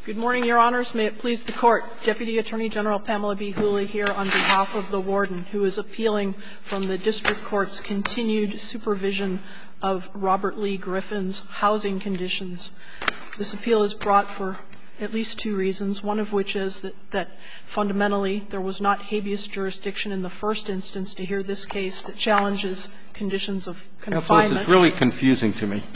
Good morning, Your Honors. May it please the Court. Deputy Attorney General Pamela B. Hooley here on behalf of the warden, who is appealing from the district court's continued supervision of Robert Lee Griffin's housing conditions. This appeal is brought for at least two reasons, one of which is that fundamentally there was not habeas jurisdiction in the first instance to hear this case that challenges conditions of confinement. Counsel, this is really confusing to me.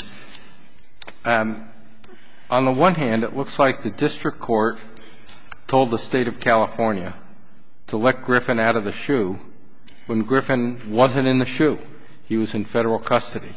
On the one hand, it looks like the district court told the State of California to let Griffin out of the SHU when Griffin wasn't in the SHU. He was in Federal custody.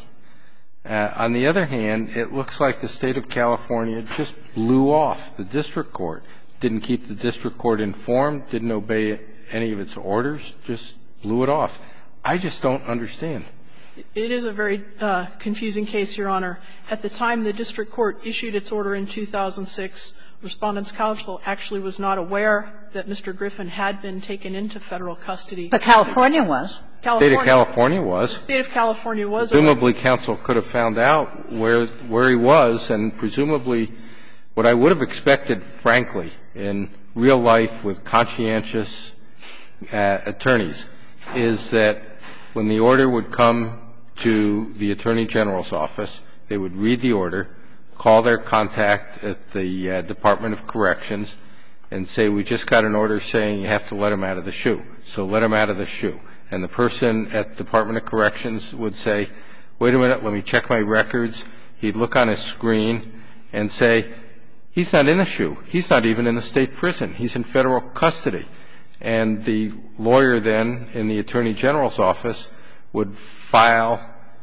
On the other hand, it looks like the State of California just blew off the district court, didn't keep the district court informed, didn't obey any of its orders, just blew it off. I just don't understand. It is a very confusing case, Your Honor. At the time the district court issued its order in 2006, Respondents' Counsel actually was not aware that Mr. Griffin had been taken into Federal custody. But California was. The State of California was. The State of California was. Presumably, counsel could have found out where he was, and presumably what I would have expected, frankly, in real life with conscientious attorneys, is that when the order would come to the Attorney General's office, they would read the order, call their contact at the Department of Corrections, and say, we just got an order saying you have to let him out of the SHU, so let him out of the SHU. And the person at the Department of Corrections would say, wait a minute, let me check my records. He'd look on his screen and say, he's not in the SHU. He's not even in the State prison. He's in Federal custody. And the lawyer then in the Attorney General's office would file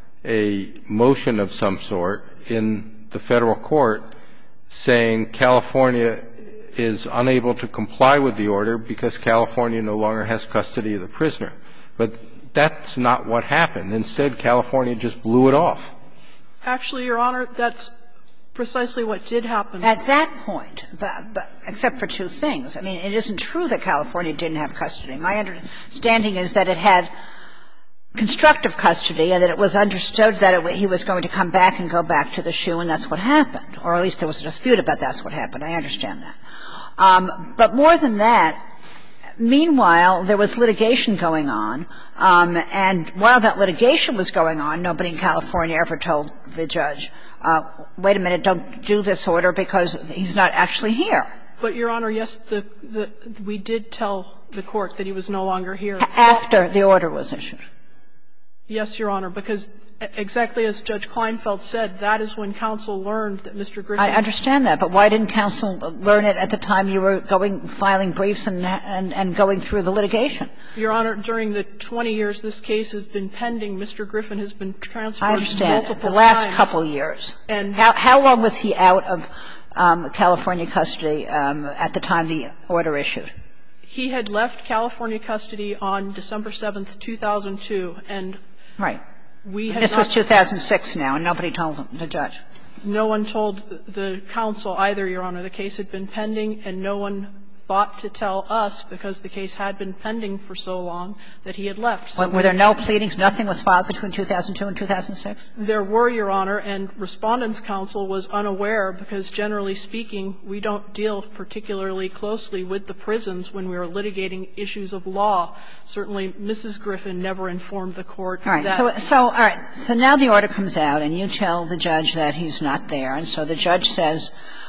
a motion of some sort in the Federal court saying California is unable to comply with the order because California no longer has custody of the prisoner. But that's not what happened. Instead, California just blew it off. Actually, Your Honor, that's precisely what did happen. At that point, except for two things. I mean, it isn't true that California didn't have custody. My understanding is that it had constructive custody and that it was understood that he was going to come back and go back to the SHU, and that's what happened. Or at least there was a dispute about that's what happened. I understand that. But more than that, meanwhile, there was litigation going on, and while that litigation was going on, nobody in California ever told the judge, wait a minute, don't do this order because he's not actually here. But, Your Honor, yes, we did tell the Court that he was no longer here. After the order was issued. Yes, Your Honor, because exactly as Judge Kleinfeld said, that is when counsel learned that Mr. Griffin. I understand that, but why didn't counsel learn it at the time you were filing briefs and going through the litigation? Your Honor, during the 20 years this case has been pending, Mr. Griffin has been transferred multiple times. I understand. The last couple years. And how long was he out of California custody at the time the order issued? He had left California custody on December 7th, 2002, and right. We had this was 2006 now, and nobody told the judge. No one told the counsel either, Your Honor. The case had been pending, and no one thought to tell us, because the case had been pending for so long, that he had left. So were there no pleadings? Nothing was filed between 2002 and 2006? There were, Your Honor, and Respondents' Counsel was unaware because, generally speaking, we don't deal particularly closely with the prisons when we are litigating issues of law. Certainly, Mrs. Griffin never informed the Court that. All right. So all right. So now the order comes out, and you tell the judge that he's not there. And so the judge says,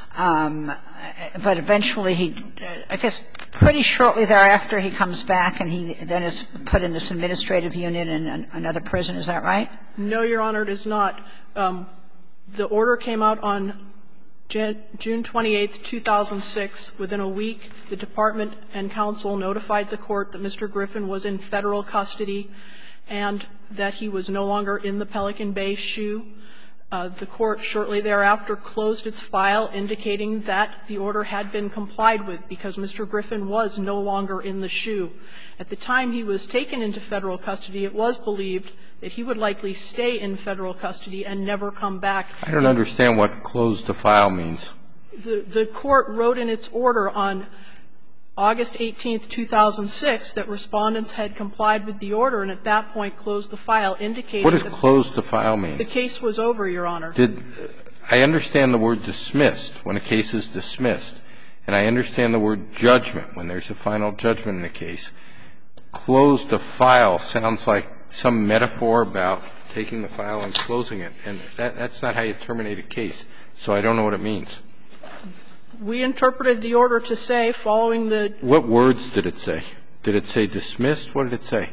but eventually he, I guess pretty shortly thereafter, he comes back and he then is put in this administrative unit in another prison. Is that right? No, Your Honor, it is not. The order came out on June 28th, 2006. Within a week, the Department and counsel notified the Court that Mr. Griffin was in Federal custody and that he was no longer in the Pelican Bay SHU. The Court shortly thereafter closed its file, indicating that the order had been complied with because Mr. Griffin was no longer in the SHU. At the time he was taken into Federal custody, it was believed that he would likely stay in Federal custody and never come back. I don't understand what closed the file means. The Court wrote in its order on August 18th, 2006, that Respondents had complied with the order and at that point closed the file, indicating that what does closed the file mean? The case was over, Your Honor. I understand the word dismissed, when a case is dismissed. and I understand the word judgment when there's a final judgment in the case. Closed a file sounds like some metaphor about taking the file and closing it, and that's not how you terminate a case. So I don't know what it means. We interpreted the order to say, following the – What words did it say? Did it say dismissed? What did it say?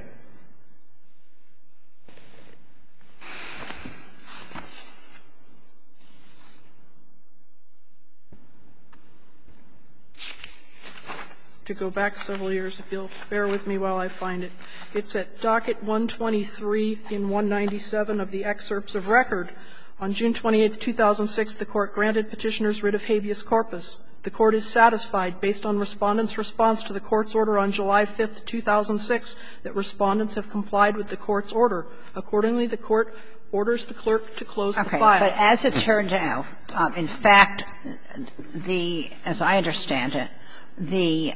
To go back several years, if you'll bear with me while I find it. It's at docket 123 in 197 of the excerpts of record. On June 28, 2006, the Court granted Petitioner's writ of habeas corpus. The Court is satisfied, based on Respondent's response to the Court's order on July 5, 2006, that Respondents have complied with the Court's order. Accordingly, the Court orders the clerk to close the file. But as it turned out, in fact, as I understand it, the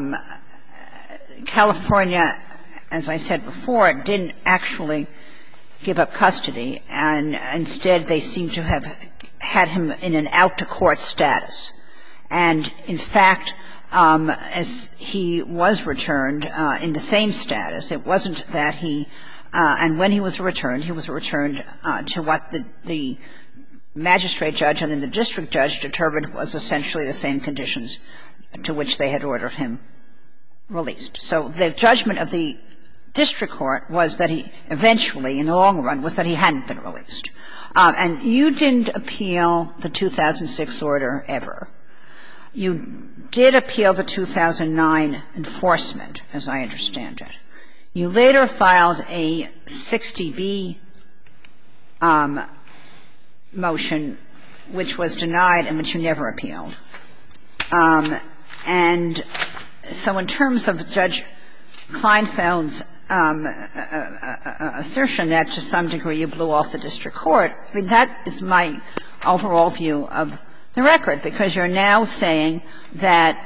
California, as I said before, didn't actually give up custody, and instead they seem to have had him in an out-to-court status. And, in fact, as he was returned in the same status, it wasn't that he and when he was returned to what the magistrate judge and then the district judge determined was essentially the same conditions to which they had ordered him released. So the judgment of the district court was that he eventually, in the long run, was that he hadn't been released. And you didn't appeal the 2006 order ever. You did appeal the 2009 enforcement, as I understand it. You later filed a 60B motion, which was denied and which you never appealed. And so in terms of Judge Kleinfeld's assertion that to some degree you blew off the district court, I mean, that is my overall view of the record, because you're now saying that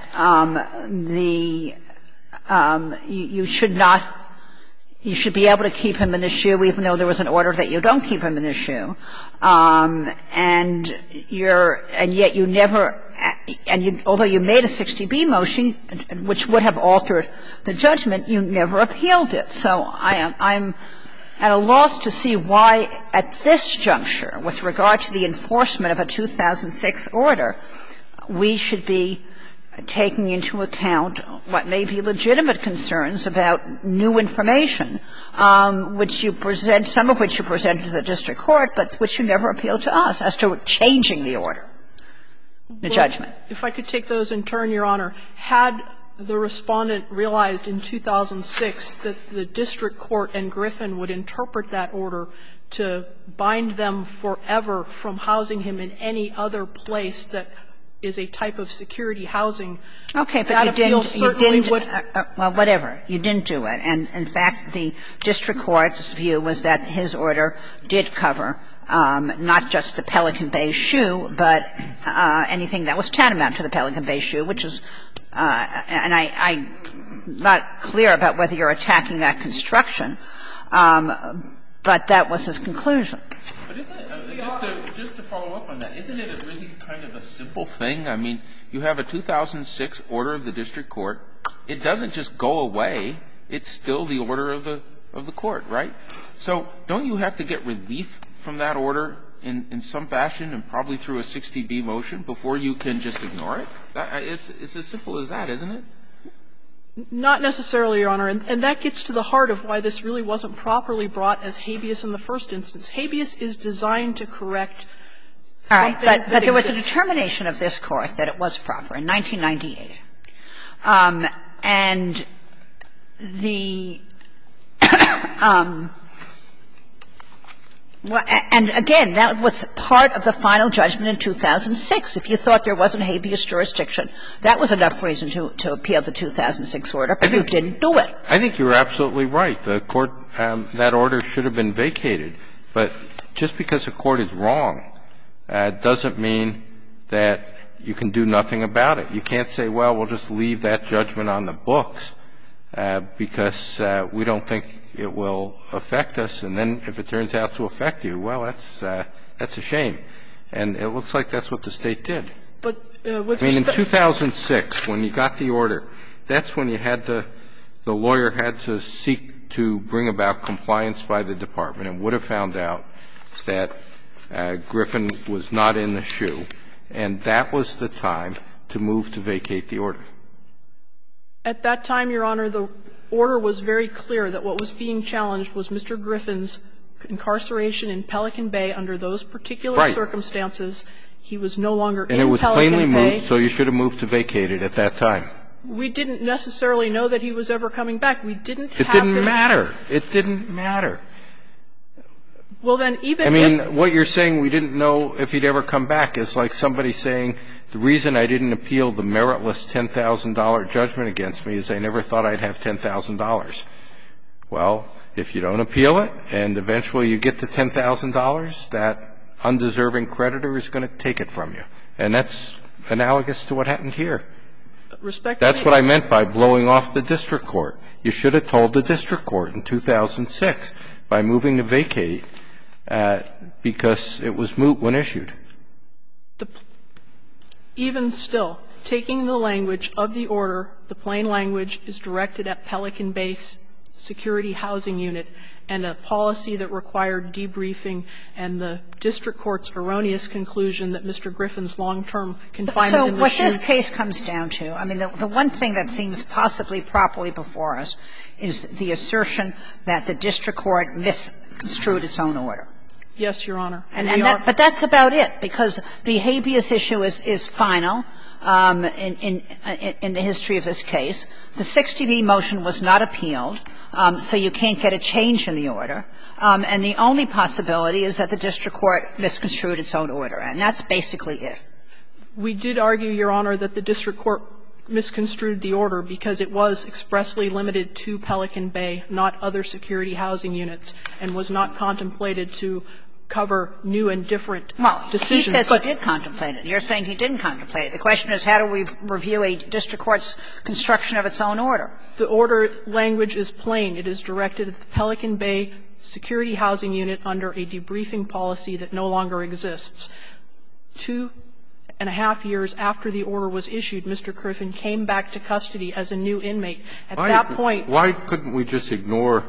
you should not – you should be able to keep him in the shoe even though there was an order that you don't keep him in the shoe. And yet you never – and although you made a 60B motion, which would have altered the judgment, you never appealed it. So I'm at a loss to see why at this juncture, with regard to the enforcement of a 2006 order, we should be taking into account what may be legitimate concerns about new information, which you present – some of which you presented to the district court, but which you never appealed to us as to changing the order, the judgment. Well, if I could take those in turn, Your Honor. Had the Respondent realized in 2006 that the district court and Griffin would interpret that order to bind them forever from housing him in any other place that is a type of security housing, that appeal certainly would – well, whatever. You didn't do it. And, in fact, the district court's view was that his order did cover not just the Pelican Bay shoe, but anything that was tantamount to the Pelican Bay shoe, which is – and I'm not clear about whether you're attacking that construction, but that was his conclusion. But isn't it – just to follow up on that, isn't it really kind of a simple thing? I mean, you have a 2006 order of the district court. It doesn't just go away. It's still the order of the court, right? So don't you have to get relief from that order in some fashion and probably through a 60B motion before you can just ignore it? It's as simple as that, isn't it? Not necessarily, Your Honor. And that gets to the heart of why this really wasn't properly brought as habeas in the first instance. Habeas is designed to correct something that exists. But there was a determination of this Court that it was proper in 1998. And the and again, that was part of the final judgment in 2006. If you thought there wasn't habeas jurisdiction, that was enough reason to appeal the 2006 order, but you didn't do it. I think you're absolutely right. The Court – that order should have been vacated. But just because a court is wrong doesn't mean that you can do nothing about it. You can't say, well, we'll just leave that judgment on the books because we don't think it will affect us, and then if it turns out to affect you, well, that's a shame. And it looks like that's what the State did. But with I mean, in respect 2006, when you got the order, that's when you had to – the lawyer had to seek to bring about compliance by the department and would have found out that Griffin was not in the shoe, and that was the time to move to vacate the order. At that time, Your Honor, the order was very clear that what was being challenged was Mr. Griffin's incarceration in Pelican Bay under those particular circumstances. He was no longer in Pelican Bay. And it was plainly moved, so you should have moved to vacate it at that time. We didn't necessarily know that he was ever coming back. We didn't have It didn't matter. It didn't matter. Well, then, even I mean, what you're saying, we didn't know if he'd ever come back, is like somebody saying, the reason I didn't appeal the meritless $10,000 judgment against me is I never thought I'd have $10,000. Well, if you don't appeal it and eventually you get to $10,000, that undeserving creditor is going to take it from you. And that's analogous to what happened here. Respectfully, that's what I meant by blowing off the district court. You should have told the district court in 2006 by moving to vacate because it was moot when issued. Even still, taking the language of the order, the plain language is directed at Pelican Bay Security Housing Unit, and a policy that required debriefing and the district court's erroneous conclusion that Mr. Griffin's long-term confinement in the shoe. So what this case comes down to, I mean, the one thing that seems possibly properly before us is the assertion that the district court misconstrued its own order. Yes, Your Honor. But that's about it, because the habeas issue is final in the history of this case. The 60B motion was not appealed, so you can't get a change in the order. And the only possibility is that the district court misconstrued its own order, and that's basically it. We did argue, Your Honor, that the district court misconstrued the order because it was expressly limited to Pelican Bay, not other security housing units, and was not contemplated to cover new and different decisions. Well, he says he did contemplate it. You're saying he didn't contemplate it. The question is, how do we review a district court's construction of its own order? The order language is plain. It is directed at the Pelican Bay Security Housing Unit under a debriefing policy that no longer exists. 2.5 years after the order was issued, Mr. Griffin came back to custody as a new inmate. At that point — Why couldn't we just ignore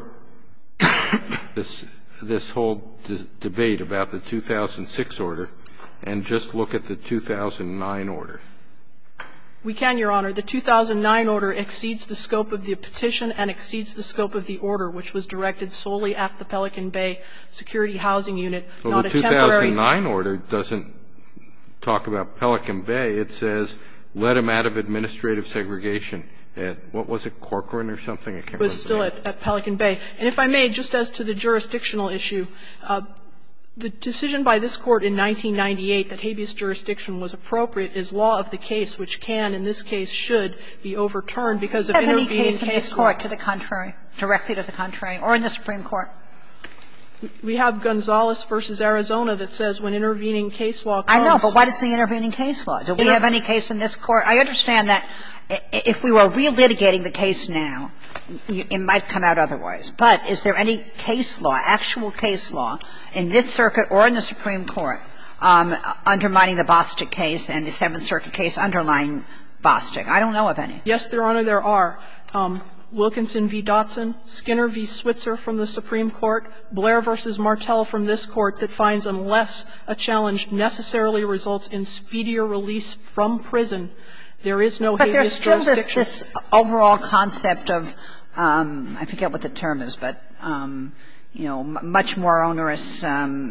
this whole debate about the 2006 order and just look at the 2009 order? We can, Your Honor. The 2009 order exceeds the scope of the petition and exceeds the scope of the order, which was directed solely at the Pelican Bay Security Housing Unit, not a temporary — The 2009 order doesn't talk about Pelican Bay. It says, let him out of administrative segregation at, what was it, Corcoran or something? I can't remember. It was still at Pelican Bay. And if I may, just as to the jurisdictional issue, the decision by this Court in 1998 that habeas jurisdiction was appropriate is law of the case, which can, in this case, should be overturned because of intervening case law. Do you have any case in this Court to the contrary, directly to the contrary, or in the Supreme Court? We have Gonzales v. Arizona that says when intervening case law comes — I know, but what is the intervening case law? Do we have any case in this Court? I understand that if we were relitigating the case now, it might come out otherwise. But is there any case law, actual case law, in this circuit or in the Supreme Court undermining the Bostick case and the Seventh Circuit case underlying Bostick? I don't know of any. Yes, Your Honor, there are. Wilkinson v. Dotson, Skinner v. Switzer from the Supreme Court, Blair v. Martel from this Court that finds unless a challenge necessarily results in speedier release from prison, there is no habeas jurisdiction. But there's still this overall concept of, I forget what the term is, but, you know, much more onerous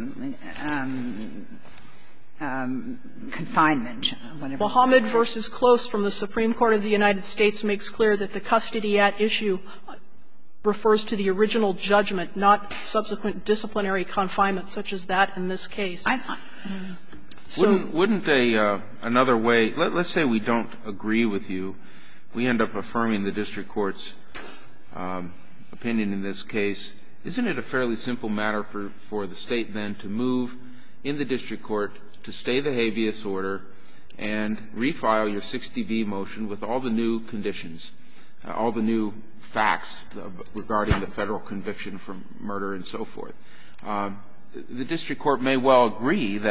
confinement. Mohammed v. Close from the Supreme Court of the United States makes clear that the custody at issue refers to the original judgment, not subsequent disciplinary confinement such as that in this case. Wouldn't another way — let's say we don't agree with you. We end up affirming the district court's opinion in this case. Isn't it a fairly simple matter for the State then to move in the district court to stay the habeas order and refile your 60B motion with all the new conditions, all the new facts regarding the Federal conviction for murder and so forth? The district court may well agree that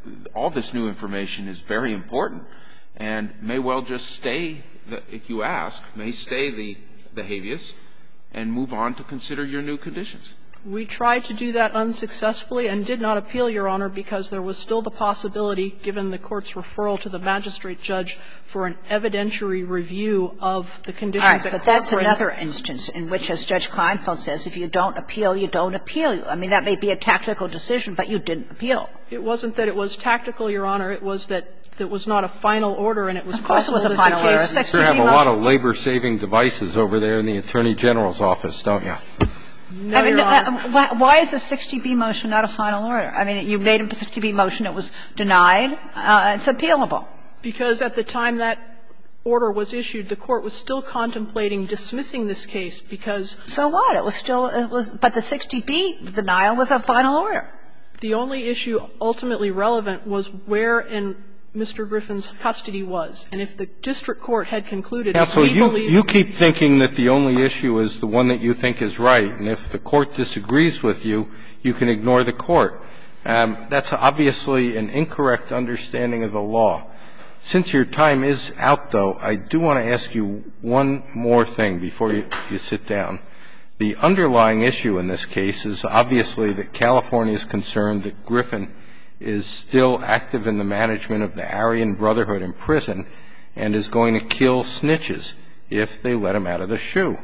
all this new information is very important and may well just stay, if you ask, may stay the habeas and move on to consider your new conditions. We tried to do that unsuccessfully and did not appeal, Your Honor, because there was still the possibility, given the Court's referral to the magistrate judge, for an evidentiary review of the conditions at court. But that's another instance in which, as Judge Kleinfeld says, if you don't appeal, you don't appeal. I mean, that may be a tactical decision, but you didn't appeal. It wasn't that it was tactical, Your Honor. It was that it was not a final order, and it was possible that the case. Of course it was a final order. You sure have a lot of labor-saving devices over there in the Attorney General's office, don't you? No, Your Honor. Why is a 60B motion not a final order? I mean, you made a 60B motion. It was denied. It's appealable. Because at the time that order was issued, the Court was still contemplating dismissing this case because. So what? It was still – but the 60B denial was a final order. The only issue ultimately relevant was where in Mr. Griffin's custody was. And if the district court had concluded, as we believe. You keep thinking that the only issue is the one that you think is right, and if the Court disagrees with you, you can ignore the Court. That's obviously an incorrect understanding of the law. Since your time is out, though, I do want to ask you one more thing before you sit down. The underlying issue in this case is obviously that California is concerned that Griffin is still active in the management of the Aryan Brotherhood in prison and is going to kill snitches if they let him out of the shoe.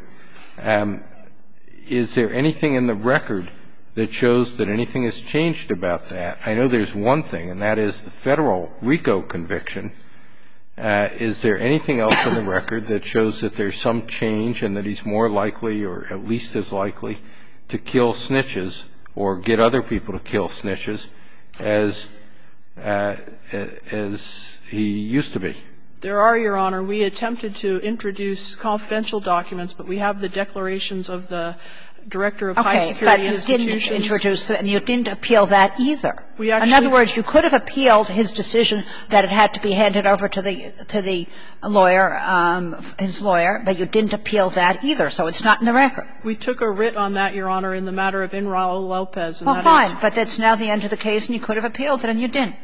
Is there anything in the record that shows that anything has changed about that? I know there's one thing, and that is the Federal RICO conviction. Is there anything else in the record that shows that there's some change and that he's more likely or at least as likely to kill snitches or get other people to kill snitches as he used to be? There are, Your Honor. We attempted to introduce confidential documents, but we have the declarations of the Director of High Security Institutions. But you didn't introduce it, and you didn't appeal that either. We actually. In other words, you could have appealed his decision that it had to be handed over to the lawyer, his lawyer, but you didn't appeal that either, so it's not in the record. We took a writ on that, Your Honor, in the matter of Raul Lopez. And well, fine, but that's now the end of the case, and you could have appealed it, and you didn't.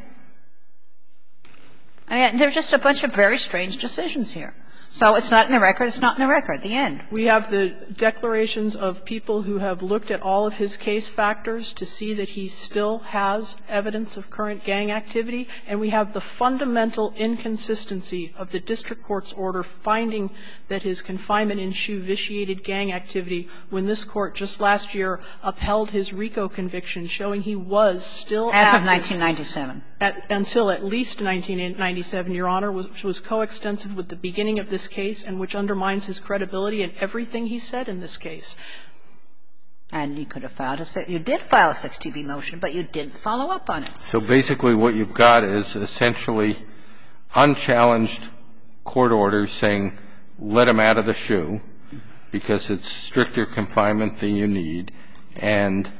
I mean, there's just a bunch of very strange decisions here. So it's not in the record. It's not in the record. The end. We have the declarations of people who have looked at all of his case factors to see that he still has evidence of current gang activity, and we have the fundamental inconsistency of the district court's order finding that his confinement in shoe vitiated gang activity when this Court just last year upheld his RICO conviction, showing he was still active. As of 1997. Until at least 1997, Your Honor, which was coextensive with the beginning of this case and which undermines his credibility in everything he said in this case. And you could have filed you did file a 60B motion, but you didn't follow up on it. So basically what you've got is essentially unchallenged court orders saying let him out of the shoe because it's stricter confinement than you need, and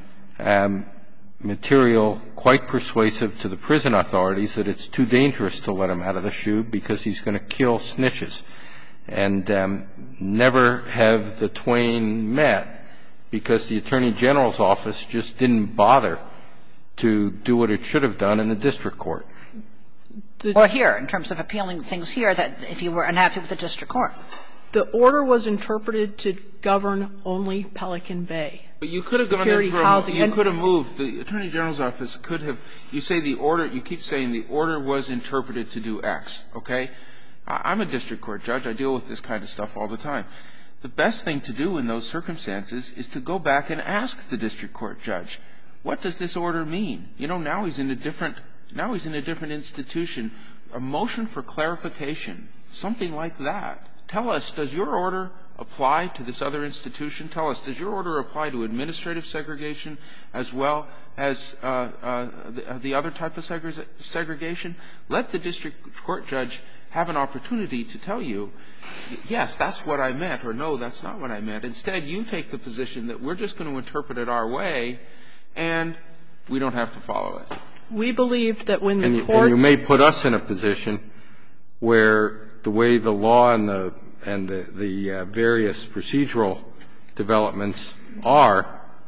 material quite persuasive to the prison authorities that it's too dangerous to let him out of the shoe because he's going to kill snitches. And never have the twain met because the Attorney General's office just didn't bother to do what it should have done in the district court. Or here, in terms of appealing things here, that if you were unhappy with the district court. The order was interpreted to govern only Pelican Bay. But you could have gone in for you could have moved. The Attorney General's office could have. You say the order. You keep saying the order was interpreted to do X. Okay. I'm a district court judge. I deal with this kind of stuff all the time. The best thing to do in those circumstances is to go back and ask the district court judge, what does this order mean? You know, now he's in a different institution. A motion for clarification, something like that. Tell us, does your order apply to this other institution? Tell us, does your order apply to administrative segregation as well as the other type of segregation? Let the district court judge have an opportunity to tell you, yes, that's what I meant, or no, that's not what I meant. Instead, you take the position that we're just going to interpret it our way, and we don't have to follow it. We believed that when the court – And you may put us in a position where the way the law and the various procedural developments are,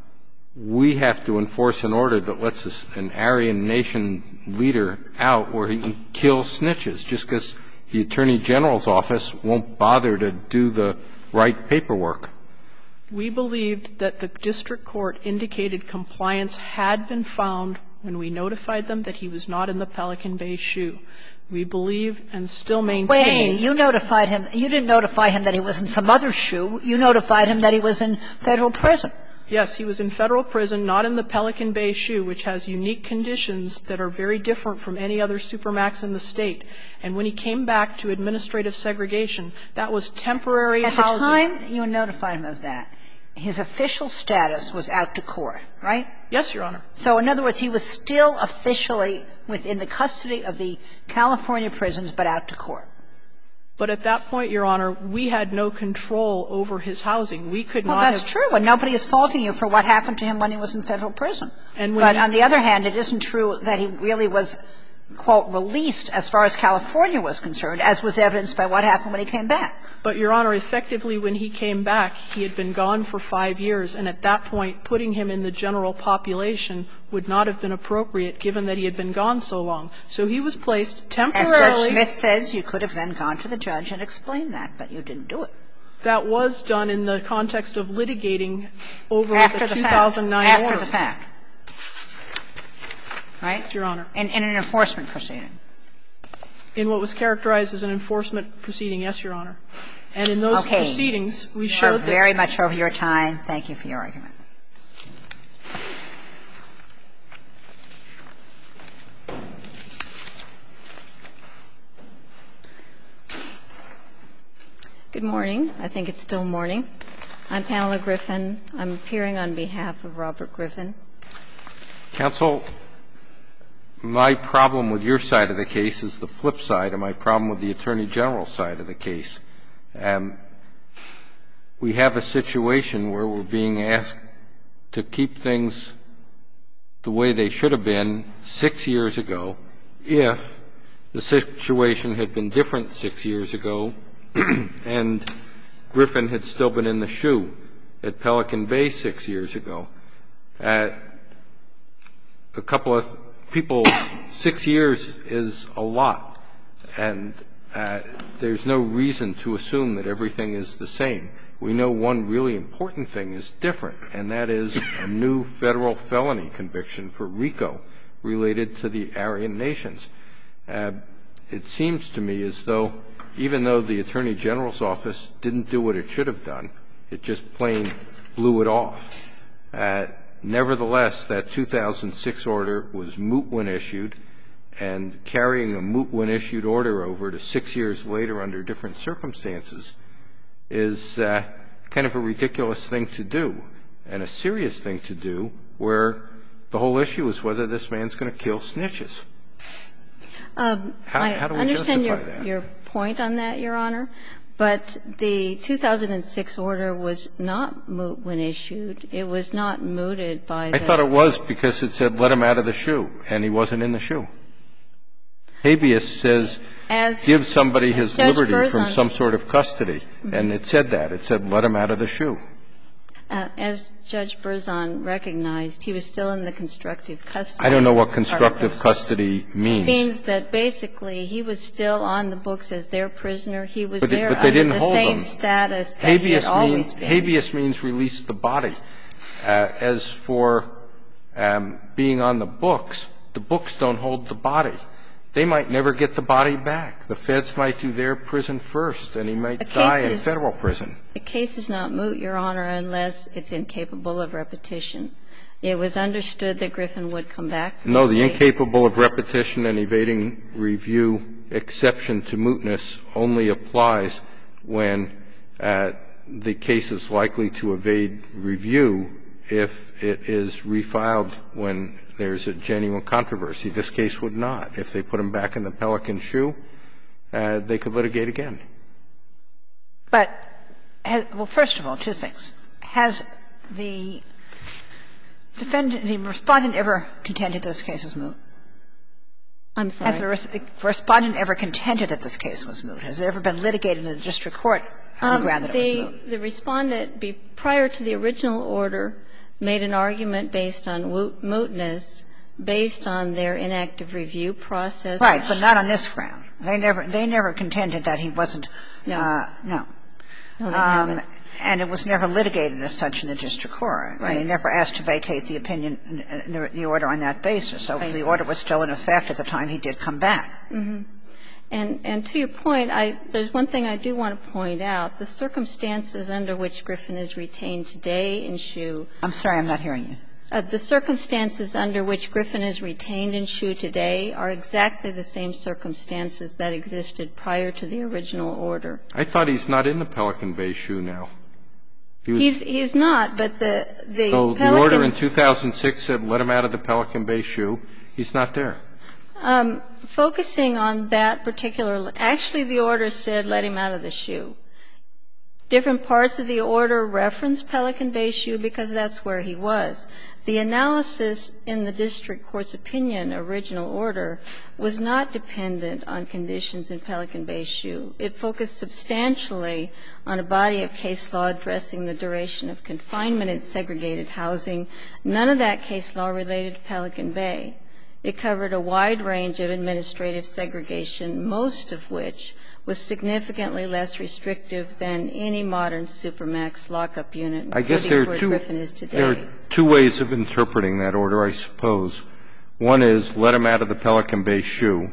we have to enforce an order that lets an Aryan nation leader out where he can kill snitches just because the Attorney General's office won't bother to do the right paperwork. We believed that the district court indicated compliance had been found when we notified them that he was not in the Pelican Bay shoe. We believe and still maintain. Wait a minute. You notified him. You didn't notify him that he was in some other shoe. You notified him that he was in Federal prison. Yes, he was in Federal prison, not in the Pelican Bay shoe, which has unique conditions that are very different from any other supermax in the State. And when he came back to administrative segregation, that was temporary housing. At the time you notified him of that, his official status was out to court, right? Yes, Your Honor. So in other words, he was still officially within the custody of the California prisons, but out to court. But at that point, Your Honor, we had no control over his housing. We could not have. Well, that's true, and nobody is faulting you for what happened to him when he was in Federal prison. But on the other hand, it isn't true that he really was, quote, released as far as California was concerned, as was evidenced by what happened when he came back. But, Your Honor, effectively when he came back, he had been gone for 5 years, and at that point, putting him in the general population would not have been appropriate, given that he had been gone so long. So he was placed temporarily. As Judge Smith says, you could have then gone to the judge and explained that, but you didn't do it. That was done in the context of litigating over the 2009 order. After the fact. Right? Your Honor. In an enforcement proceeding. In what was characterized as an enforcement proceeding, yes, Your Honor. And in those proceedings, we showed that. You are very much over your time. Thank you for your argument. Good morning. I think it's still morning. I'm Pamela Griffin. I'm appearing on behalf of Robert Griffin. Counsel, my problem with your side of the case is the flip side of my problem with the Attorney General's side of the case. We have a situation where we're being asked to keep things the way they should have been 6 years ago if the situation had been different 6 years ago and Griffin had still been in the shoe at Pelican Bay 6 years ago. A couple of people, 6 years is a lot, and there's no reason to assume that everything is the same. We know one really important thing is different, and that is a new Federal felony conviction for RICO related to the Aryan nations. It seems to me as though even though the Attorney General's office didn't do what it should have done, it just plain blew it off. Nevertheless, that 2006 order was moot when issued, and carrying a moot when issued order over to 6 years later under different circumstances is kind of a ridiculous thing to do and a serious thing to do where the whole issue is whether this man's going to kill snitches. How do we justify that? I understand your point on that, Your Honor, but the 2006 order was not moot when issued. It was not mooted by the – I thought it was because it said let him out of the shoe, and he wasn't in the shoe. Habeas says give somebody his liberty from some sort of custody, and it said that. It said let him out of the shoe. As Judge Berzon recognized, he was still in the constructive custody. I don't know what constructive custody means. It means that basically he was still on the books as their prisoner. He was there under the same status that he had always been. Habeas means release the body. As for being on the books don't hold the body. They might never get the body back. The feds might do their prison first, and he might die in Federal prison. The case is not moot, Your Honor, unless it's incapable of repetition. It was understood that Griffin would come back to the State. No, the incapable of repetition and evading review exception to mootness only applies when the case is likely to evade review if it is refiled when there's a genuine controversy. This case would not. If they put him back in the Pelican shoe, they could litigate again. But, well, first of all, two things. Has the defendant, the Respondent ever contended this case was moot? I'm sorry. Has the Respondent ever contended that this case was moot? Has it ever been litigated in the district court on the ground that it was moot? The Respondent, prior to the original order, made an argument based on mootness, based on their inactive review process. Right, but not on this ground. They never contended that he wasn't. No. No. No, they haven't. And it was never litigated as such in the district court. Right. And they never asked to vacate the opinion, the order on that basis. So the order was still in effect at the time he did come back. Mm-hmm. And to your point, there's one thing I do want to point out. The circumstances under which Griffin is retained today in SHU. I'm sorry, I'm not hearing you. The circumstances under which Griffin is retained in SHU today are exactly the same circumstances that existed prior to the original order. I thought he's not in the Pelican Bay SHU now. He's not, but the So Pelican. the order in 2006 said let him out of the Pelican Bay SHU. He's not there. Focusing on that particular, actually the order said let him out of the SHU. Different parts of the order reference Pelican Bay SHU because that's where he was. The analysis in the district court's opinion, original order, was not dependent on conditions in Pelican Bay SHU. It focused substantially on a body of case law addressing the duration of confinement in segregated housing. None of that case law related to Pelican Bay. It covered a wide range of administrative segregation, most of which was significantly less restrictive than any modern supermax lockup unit, including where Griffin is today. There are two ways of interpreting that order, I suppose. One is let him out of the Pelican Bay SHU.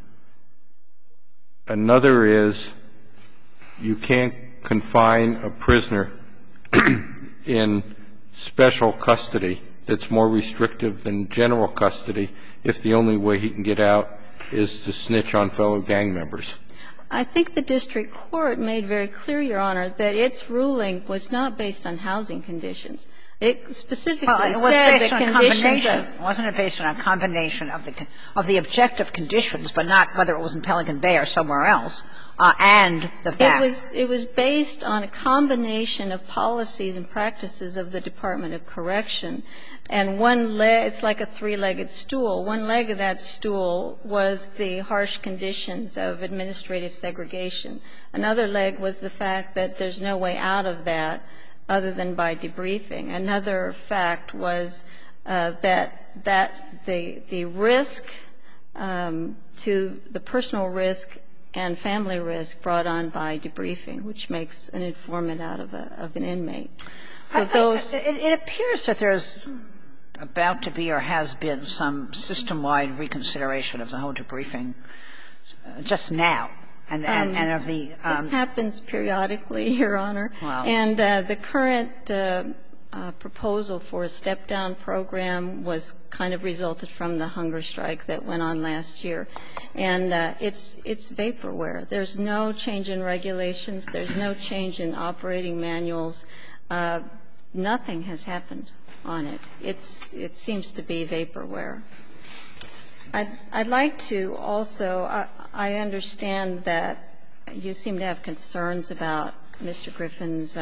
Another is you can't confine a prisoner in special custody that's more restrictive than general custody if the only way he can get out is to snitch on fellow gang members. I think the district court made very clear, Your Honor, that its ruling was not based on housing conditions. It specifically said the conditions of Wasn't it based on a combination of the objective conditions, but not whether it was in Pelican Bay or somewhere else, and the fact? It was based on a combination of policies and practices of the Department of Correction. And one leg, it's like a three-legged stool. One leg of that stool was the harsh conditions of administrative segregation. Another leg was the fact that there's no way out of that other than by debriefing. Another fact was that the risk to the personal risk and family risk brought on by debriefing, which makes an informant out of an inmate. So those It appears that there's about to be or has been some system-wide reconsideration of the whole debriefing just now. And of the This happens periodically, Your Honor. Wow. And the current proposal for a step-down program was kind of resulted from the hunger strike that went on last year. And it's vaporware. There's no change in regulations. There's no change in operating manuals. Nothing has happened on it. It seems to be vaporware. I'd like to also, I understand that you seem to have concerns about Mr. Griffin's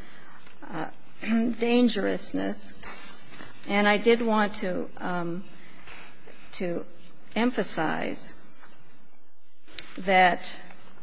dangerousness, and I did want to emphasize that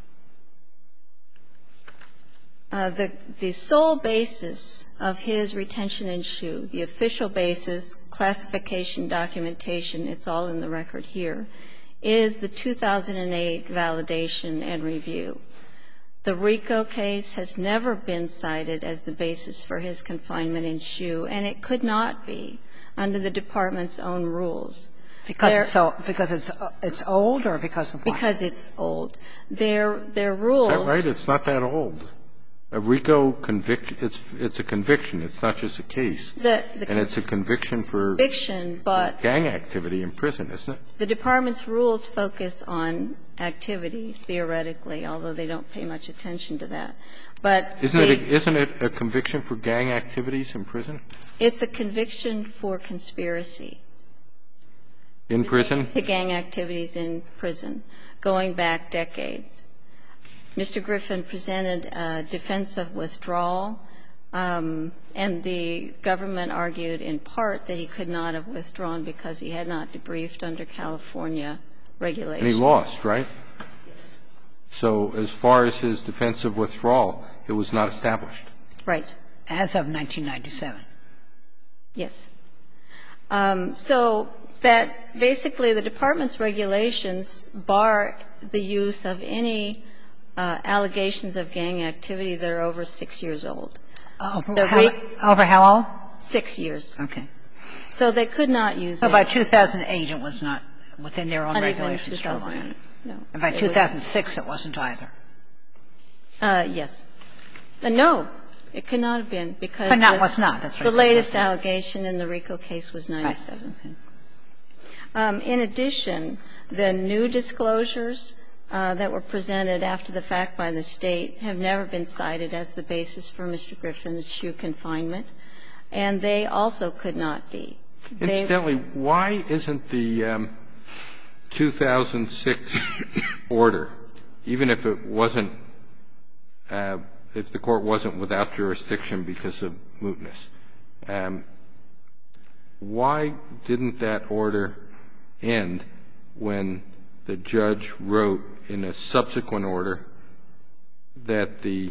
the sole basis of his retention in SHU, the official basis, classification, documentation, it's all in the record here, is the 2008 validation and review. The RICO case has never been cited as the basis for his confinement in SHU, and it could not be under the Department's own rules. Because it's old or because of what? Because it's old. Their rules. Is that right? It's not that old. A RICO conviction, it's a conviction. It's not just a case. And it's a conviction for gang activity in prison, isn't it? The Department's rules focus on activity, theoretically, although they don't pay much attention to that. But isn't it a conviction for gang activities in prison? It's a conviction for conspiracy. In prison? To gang activities in prison, going back decades. Mr. Griffin presented a defense of withdrawal, and the government argued in part that he could not have withdrawn because he had not debriefed under California regulations. And he lost, right? Yes. So as far as his defense of withdrawal, it was not established. Right. As of 1997. Yes. So that basically the Department's regulations bar the use of any allegations of gang activity that are over 6 years old. Over how old? 6 years. Okay. So they could not use it. So by 2008, it was not within their own Not even regulations. 2008, no. And by 2006, it wasn't either. Yes. No, it could not have been because Was not. That's right. The latest allegation in the RICO case was 97. Right. In addition, the new disclosures that were presented after the fact by the State have never been cited as the basis for Mr. Griffin's shoe confinement, and they also could not be. Incidentally, why isn't the 2006 order, even if it wasn't if the Court wasn't without jurisdiction because of mootness, why didn't that order end when the judge wrote in a subsequent order that the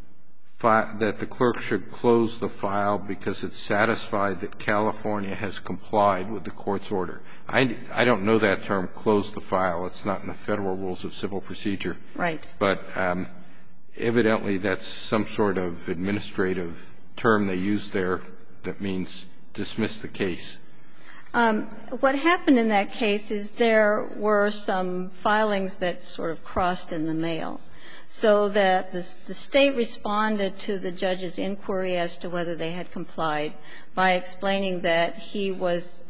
clerk should close the file because it's satisfied that California has complied with the Court's order? I don't know that term, close the file. It's not in the Federal Rules of Civil Procedure. Right. But evidently that's some sort of administrative term they use there that means dismiss the case. What happened in that case is there were some filings that sort of crossed in the mail, so that the State responded to the judge's inquiry as to whether they had complied by explaining that he was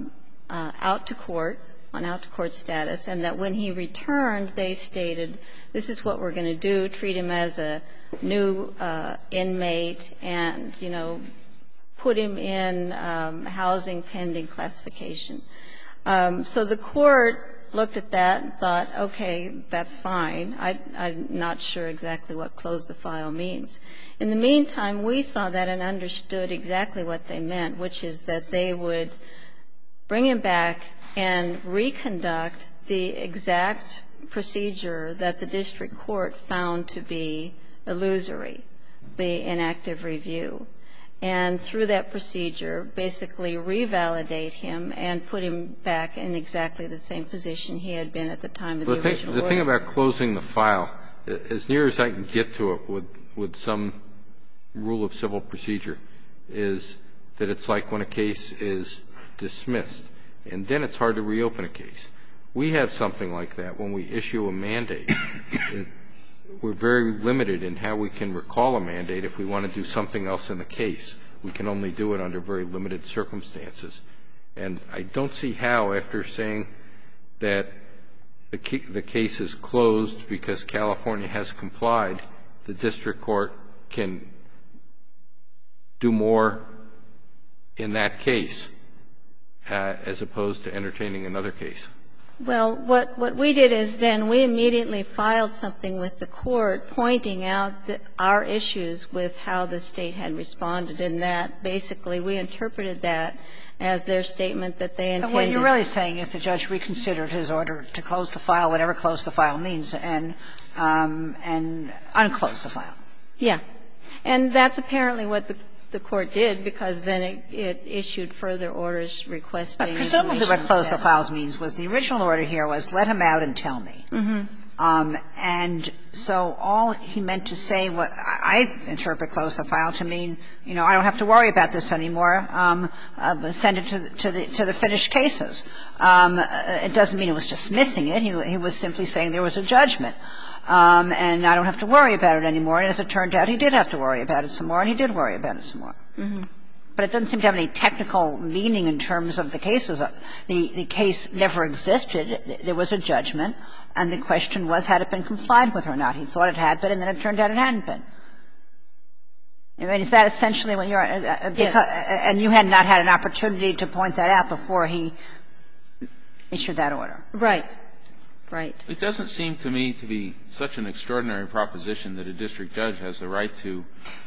out to court, on out-to-court status, and that when he returned, they stated, this is what we're going to do, treat him as a new inmate and, you know, put him in housing pending classification. So the Court looked at that and thought, okay, that's fine. I'm not sure exactly what close the file means. In the meantime, we saw that and understood exactly what they meant, which is that they would bring him back and reconduct the exact procedure that the district court found to be illusory, the inactive review. And through that procedure, basically revalidate him and put him back in exactly the same position he had been at the time of the original order. The thing about closing the file, as near as I can get to it with some rule of civil procedure, is that it's like when a case is dismissed, and then it's hard to reopen a case. We have something like that when we issue a mandate. We're very limited in how we can recall a mandate if we want to do something else in the case. We can only do it under very limited circumstances. And I don't see how, after saying that the case is closed because California has complied, the district court can do more in that case as opposed to entertaining another case. Well, what we did is then we immediately filed something with the Court pointing out our issues with how the State had responded, and that basically we interpreted that as their statement that they intended. And what you're really saying is the judge reconsidered his order to close the file, whatever close the file means, and unclose the file. Yeah. And that's apparently what the Court did, because then it issued further orders requesting information. But presumably what close the files means was the original order here was let him out and tell me. And so all he meant to say, what I interpret close the file to mean, you know, I don't have to worry about this anymore, send it to the finished cases. It doesn't mean it was dismissing it. He was simply saying there was a judgment. And I don't have to worry about it anymore. And as it turned out, he did have to worry about it some more, and he did worry about it some more. But it doesn't seem to have any technical meaning in terms of the cases. The case never existed. There was a judgment, and the question was, had it been complied with or not? He thought it had been, and then it turned out it hadn't been. I mean, is that essentially what you're – Yes. And you had not had an opportunity to point that out before he issued that order? Right. Right. It doesn't seem to me to be such an extraordinary proposition that a district judge has the right to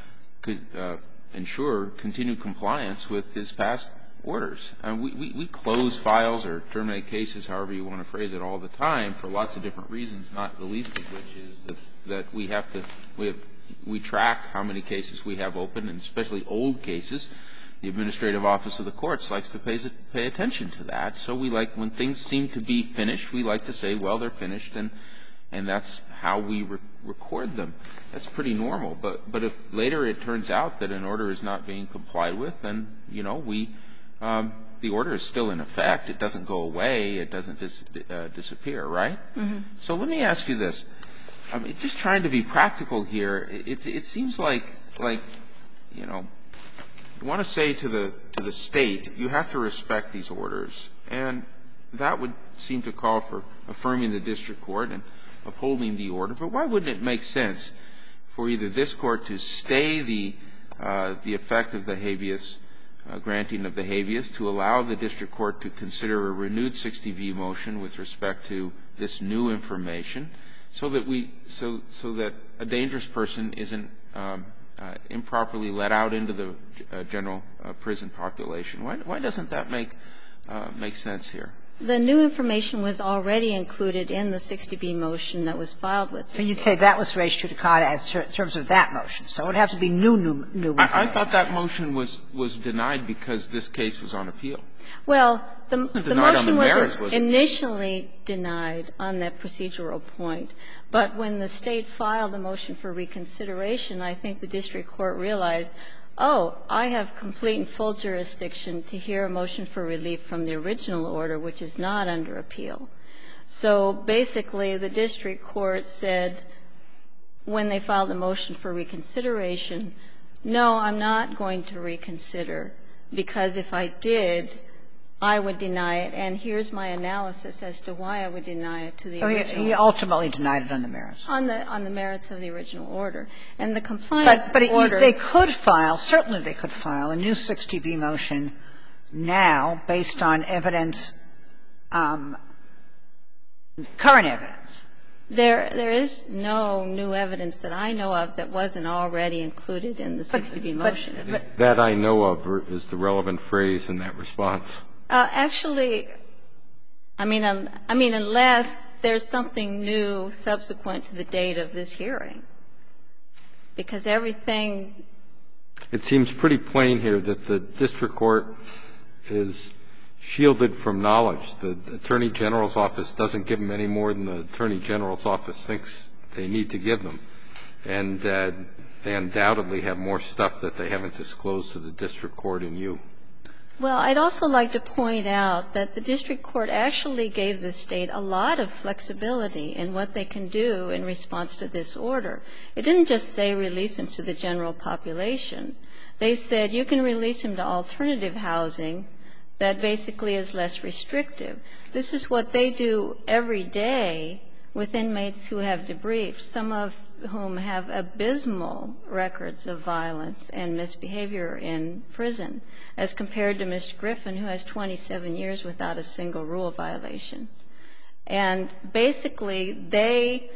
ensure continued compliance with his past orders. We close files or terminate cases, however you want to phrase it, all the time for lots of different reasons, not the least of which is that we have to – we track how many cases we have open, and especially old cases. the administrative office of the courts likes to pay attention to that. So we like, when things seem to be finished, we like to say, well, they're finished, and that's how we record them. That's pretty normal. But if later it turns out that an order is not being complied with, then, you know, the order is still in effect. It doesn't go away. It doesn't disappear, right? Mm-hmm. So let me ask you this. I mean, just trying to be practical here, it seems like, you know, you want to say to the State, you have to respect these orders. And that would seem to call for affirming the district court and upholding the order. But why wouldn't it make sense for either this Court to stay the effect of the habeas, granting of the habeas, to allow the district court to consider a renewed 60B motion with respect to this new information, so that a dangerous person isn't improperly let out into the general prison population? Why doesn't that make sense here? The new information was already included in the 60B motion that was filed with the State. So you'd say that was res judicata in terms of that motion. So it would have to be new information. I thought that motion was denied because this case was on appeal. Well, the motion was initially denied on that procedural point. But when the State filed a motion for reconsideration, I think the district court realized, oh, I have complete and full jurisdiction to hear a motion for relief from the original order, which is not under appeal. So basically, the district court said, when they filed a motion for reconsideration, no, I'm not going to reconsider, because if I did, I would deny it, and here's my analysis as to why I would deny it to the original. So he ultimately denied it on the merits. On the merits of the original order. And the compliance order. But they could file, certainly they could file a new 60B motion now based on evidence, current evidence. There is no new evidence that I know of that wasn't already included in the 60B motion. That I know of is the relevant phrase in that response. Actually, I mean, unless there's something new subsequent to the date of this hearing, because everything. It seems pretty plain here that the district court is shielded from knowledge. The Attorney General's office doesn't give them any more than the Attorney General's office thinks they need to give them. And they undoubtedly have more stuff that they haven't disclosed to the district court and you. Well, I'd also like to point out that the district court actually gave the State a lot of flexibility in what they can do in response to this order. It didn't just say release him to the general population. They said you can release him to alternative housing that basically is less restrictive. This is what they do every day with inmates who have debriefed, some of whom have abysmal records of violence and misbehavior in prison, as compared to Mr. Griffin, who has 27 years without a single rule violation. And basically, they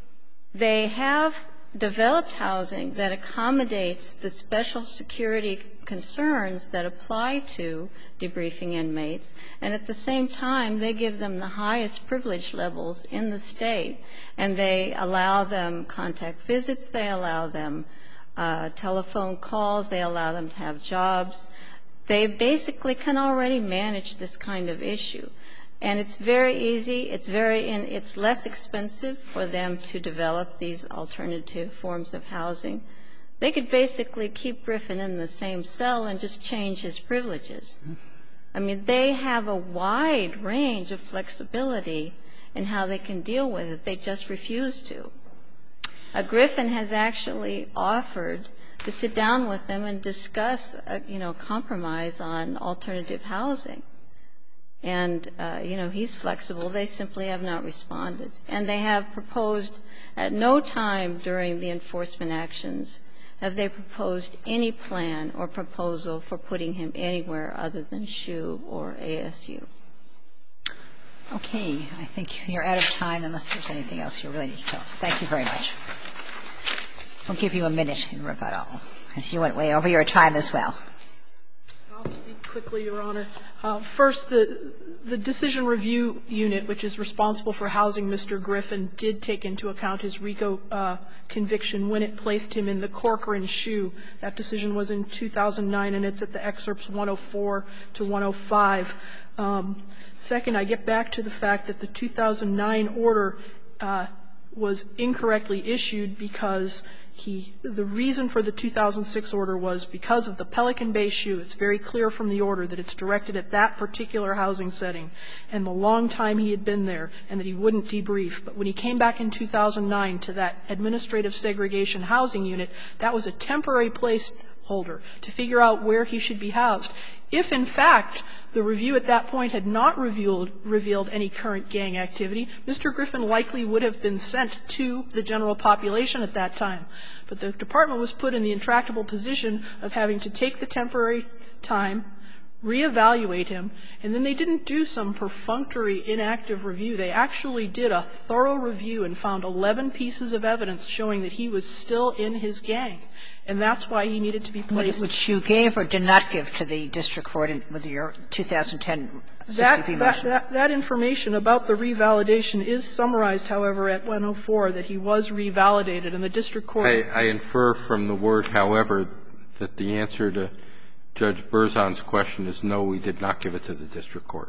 have developed housing that accommodates the special security concerns that apply to debriefing inmates, and at the same time, they give them the highest privilege levels in the State, and they allow them contact visits, they allow them telephone calls, they allow them to have jobs. They basically can already manage this kind of issue. And it's very easy, it's less expensive for them to develop these alternative forms of housing. They could basically keep Griffin in the same cell and just change his privileges. I mean, they have a wide range of flexibility in how they can deal with it. They just refuse to. Griffin has actually offered to sit down with them and discuss, compromise on alternative housing. And, he's flexible. They simply have not responded. And they have proposed at no time during the enforcement actions have they proposed any plan or proposal for putting him anywhere other than SHU or ASU. Okay. I think you're out of time unless there's anything else you're ready to tell us. Thank you very much. I'll give you a minute in rebuttal, because you went way over your time as well. I'll speak quickly, Your Honor. First, the decision review unit, which is responsible for housing Mr. Griffin, did take into account his RICO conviction when it placed him in the Corcoran shoe. That decision was in 2009, and it's at the excerpts 104 to 105. Second, I get back to the fact that the 2009 order was incorrectly issued because the reason for the 2006 order was because of the Pelican Bay shoe. It's very clear from the order that it's directed at that particular housing setting and the long time he had been there and that he wouldn't debrief. But when he came back in 2009 to that administrative segregation housing unit, that was a temporary placeholder to figure out where he should be housed. If, in fact, the review at that point had not revealed any current gang activity, Mr. Griffin likely would have been sent to the general population at that time. But the department was put in the intractable position of having to take the temporary time, reevaluate him, and then they didn't do some perfunctory, inactive review. They actually did a thorough review and found 11 pieces of evidence showing that he was still in his gang. And that's why he needed to be placed. Which you gave or did not give to the district court with your 2010 60B motion? That information about the revalidation is summarized, however, at 104, that he was revalidated, and the district court. I infer from the word, however, that the answer to Judge Berzon's question is no, we did not give it to the district court.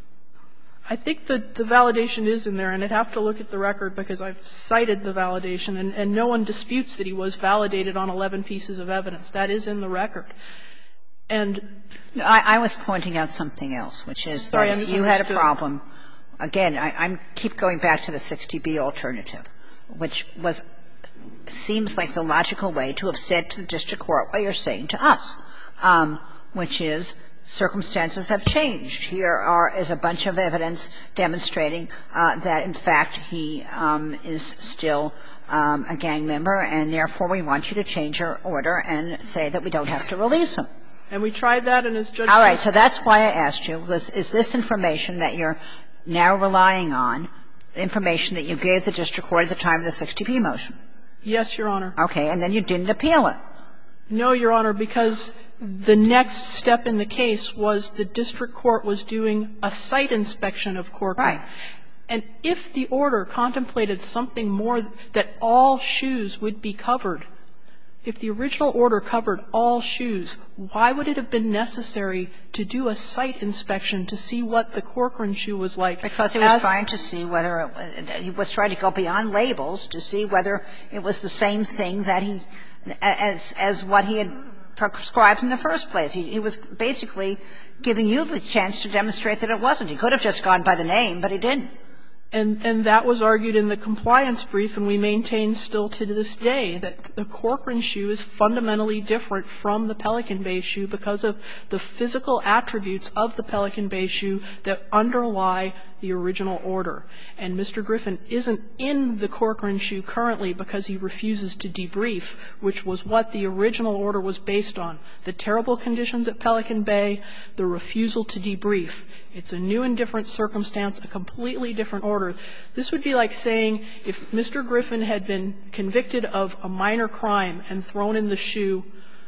I think that the validation is in there, and I'd have to look at the record because I've cited the validation, and no one disputes that he was validated on 11 pieces of evidence. That is in the record. And I was pointing out something else, which is that you had a problem. Again, I keep going back to the 60B alternative, which seems like the logical way to have said to the district court what you're saying to us, which is circumstances have changed. Here is a bunch of evidence demonstrating that, in fact, he is still a gang member, and therefore we want you to change your order and say that we don't have to release him. And we tried that, and as Judge said. All right. So that's why I asked you, is this information that you're now relying on information that you gave the district court at the time of the 60B motion? Yes, Your Honor. Okay. And then you didn't appeal it. No, Your Honor, because the next step in the case was the district court was doing a site inspection of Corcoran. Right. And if the order contemplated something more, that all shoes would be covered, if the original order covered all shoes, why would it have been necessary to do a site inspection to see what the Corcoran shoe was like? Because he was trying to see whether he was trying to go beyond labels to see whether it was the same thing that he as what he had prescribed in the first place. He was basically giving you the chance to demonstrate that it wasn't. He could have just gone by the name, but he didn't. And that was argued in the compliance brief, and we maintain still to this day that the Corcoran shoe is fundamentally different from the Pelican Bay shoe because of the physical attributes of the Pelican Bay shoe that underlie the original order. And Mr. Griffin isn't in the Corcoran shoe currently because he refuses to debrief, which was what the original order was based on, the terrible conditions at Pelican Bay, the refusal to debrief. It's a new and different circumstance, a completely different order. This would be like saying if Mr. Griffin had been convicted of a minor crime and thrown in the shoe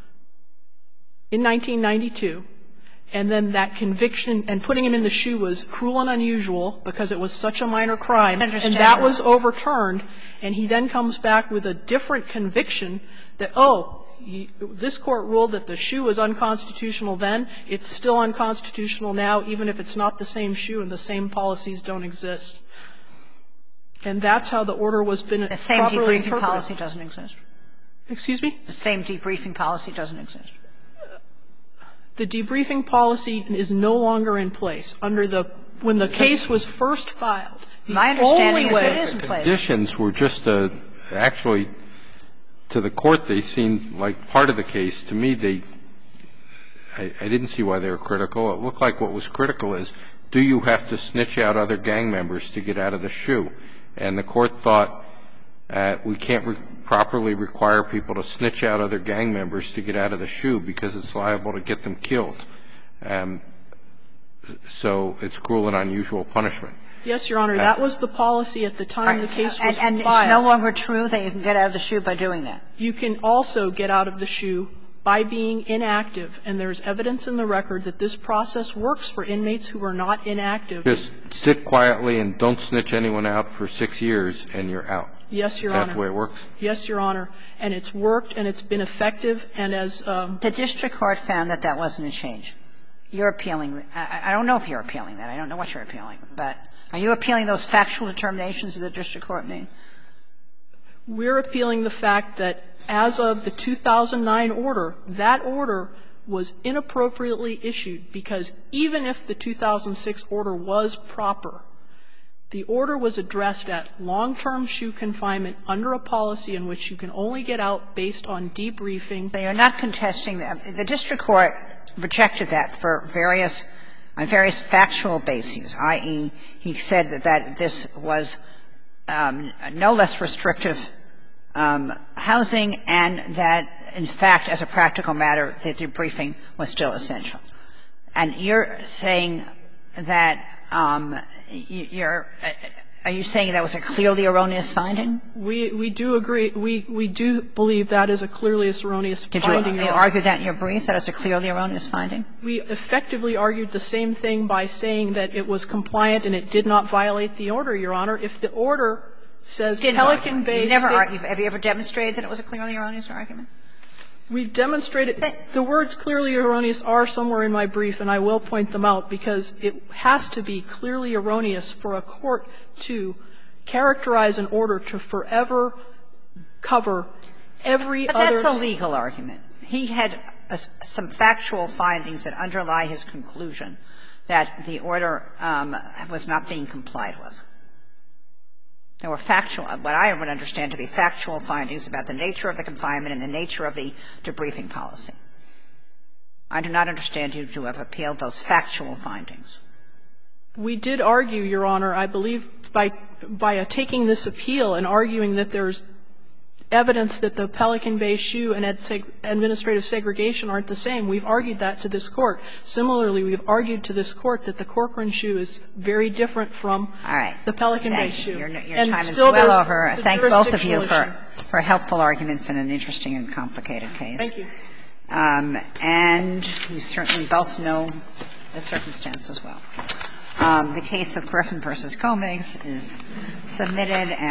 in 1992, and then that conviction and putting him in the shoe was cruel and unusual because it was such a minor crime, and that was overturned, and he then comes back with a different conviction that, this Court ruled that the shoe was unconstitutional then, it's still unconstitutional now, even if it's not the same shoe and the same policies don't exist. And that's how the order was been properly interpreted. The same debriefing policy doesn't exist? Excuse me? The same debriefing policy doesn't exist? The debriefing policy is no longer in place. When the case was first filed, the only way it is in place. The conditions were just actually, to the Court, they seemed like part of the case. To me, I didn't see why they were critical. It looked like what was critical is, do you have to snitch out other gang members to get out of the shoe? And the Court thought we can't properly require people to snitch out other gang members to get out of the shoe because it's liable to get them killed. So it's cruel and unusual punishment. Yes, Your Honor. That was the policy at the time the case was filed. And it's no longer true that you can get out of the shoe by doing that? You can also get out of the shoe by being inactive, and there's evidence in the record that this process works for inmates who are not inactive. Just sit quietly and don't snitch anyone out for 6 years and you're out. Yes, Your Honor. Is that the way it works? Yes, Your Honor. And it's worked and it's been effective, and as the district court found that that wasn't a change. You're appealing. I don't know if you're appealing that. I don't know what you're appealing. But are you appealing those factual determinations that the district court made? We're appealing the fact that as of the 2009 order, that order was inappropriately issued because even if the 2006 order was proper, the order was addressed at long-term SHU confinement under a policy in which you can only get out based on debriefing. So you're not contesting that. The district court rejected that for various factual bases, i.e., he said that this was no less restrictive housing and that, in fact, as a practical matter, the debriefing was still essential. And you're saying that are you saying that was a clearly erroneous finding? We do agree. We do believe that is a clearly erroneous finding. Did you argue that in your brief, that it's a clearly erroneous finding? We effectively argued the same thing by saying that it was compliant and it did not violate the order, Your Honor. If the order says Pelican Bay State. Have you ever demonstrated that it was a clearly erroneous argument? We've demonstrated the words clearly erroneous are somewhere in my brief, and I will point them out, because it has to be clearly erroneous for a court to characterize an order to forever cover every other. But that's a legal argument. He had some factual findings that underlie his conclusion that the order was not being complied with. There were factual, what I would understand to be factual findings about the nature of the confinement and the nature of the debriefing policy. I do not understand you to have appealed those factual findings. We did argue, Your Honor, I believe by taking this appeal and arguing that there's evidence that the Pelican Bay SHU and administrative segregation aren't the same. We've argued that to this Court. Similarly, we've argued to this Court that the Corcoran SHU is very different from the Pelican Bay SHU. Your time is well over. I thank both of you for helpful arguments in an interesting and complicated case. Thank you. And you certainly both know the circumstances well. The case of Griffin v. Comex is submitted.